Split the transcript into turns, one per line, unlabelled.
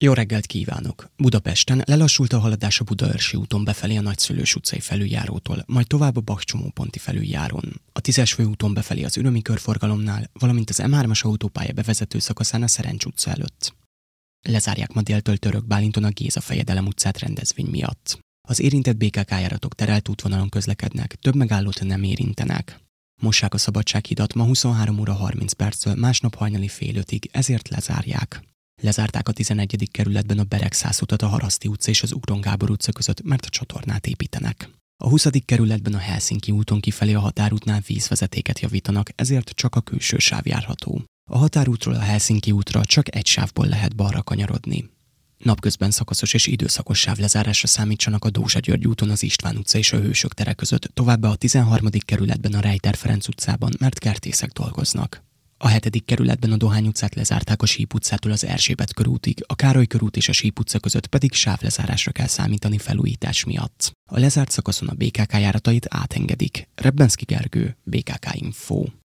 Jó reggelt kívánok! Budapesten lelassult a haladás a Budaörsi úton befelé a Nagyszülős utcai felüljárótól, majd tovább a Bach-csomóponti felüljáron. A 10-es főúton befelé az Ürömi körforgalomnál, valamint az M3-as autópálya bevezető szakaszán a Szerencs utca előtt. Lezárják ma déltől Török Bálinton a Géza Fejedelem utcát rendezvény miatt. Az érintett BKK járatok terelt útvonalon közlekednek, több megállót nem érintenek. Mossák a Szabadsághidat ma 23 óra 30 perctől, másnap hajnali fél 5-ig, ezért lezárják. Lezárták a 11. kerületben a Beregszász utat a Haraszti utca és az Ugron Gábor utca között, mert a csatornát építenek. A 20. kerületben a Helsinki úton kifelé a határútnál vízvezetéket javítanak, ezért csak a külső sáv járható. A határútról a Helsinki útra csak egy sávból lehet balra kanyarodni. Napközben szakaszos és időszakos sávlezárásra számítsanak a Dózsa György úton az István utca és a Hősök tere között, továbbá a 13. kerületben a Rejter Ferenc utcában, mert kertészek dolgoznak. A 7. kerületben a Dohány utcát lezárták a Síp utcától az Erzsébet körútig, a Károly körút és a Síp utca között pedig sávlezárásra kell számítani felújítás miatt. A lezárt szakaszon a BKK járatait átengedik. Rebbenszky Gergő, BKK Info.